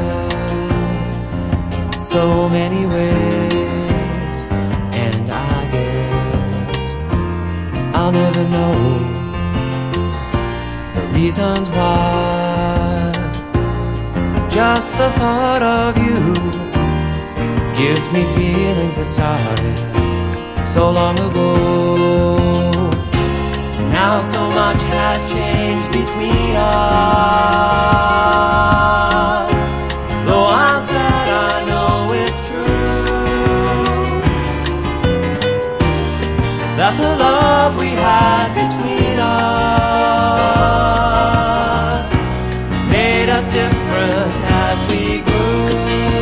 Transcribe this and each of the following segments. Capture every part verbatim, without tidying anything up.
in so many ways, and I guess I'll never know the reasons why. Just the thought of you gives me feelings that started so long ago. Now so much has changed between us. Though I'm sad, I know it's true that the love we had between us made us different as we grew.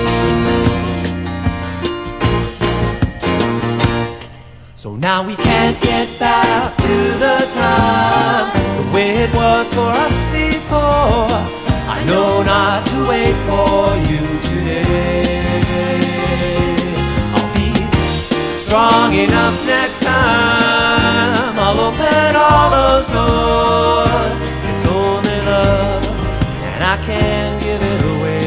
So now we can't get back to the time the way it was for us before. I know not to wait for you today. I'll be strong enough next time. I'll open all those doors. It's only love, and I can't give it away.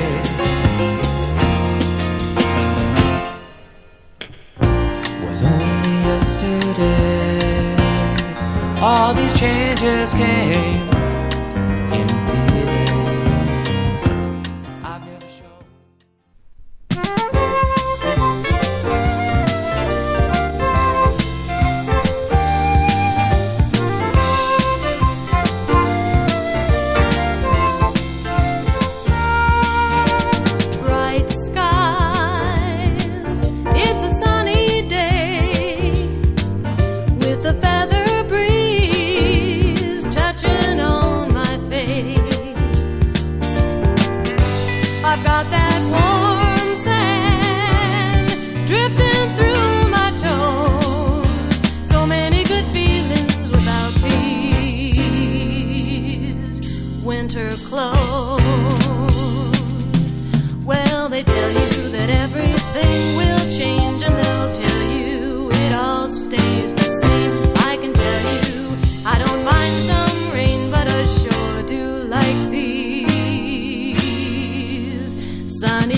Was only yesterday all these changes came in feelings I've never shown. Bright skies, it's a sunny day with a feather breeze touching on my face. I've got that warm sand drifting through my toes. So many good feelings without these winter clothes. Well, they tell you that everything will change, and they'll tell you it all stays the same. I can tell you I don't mind some rain, but I sure do like these sunny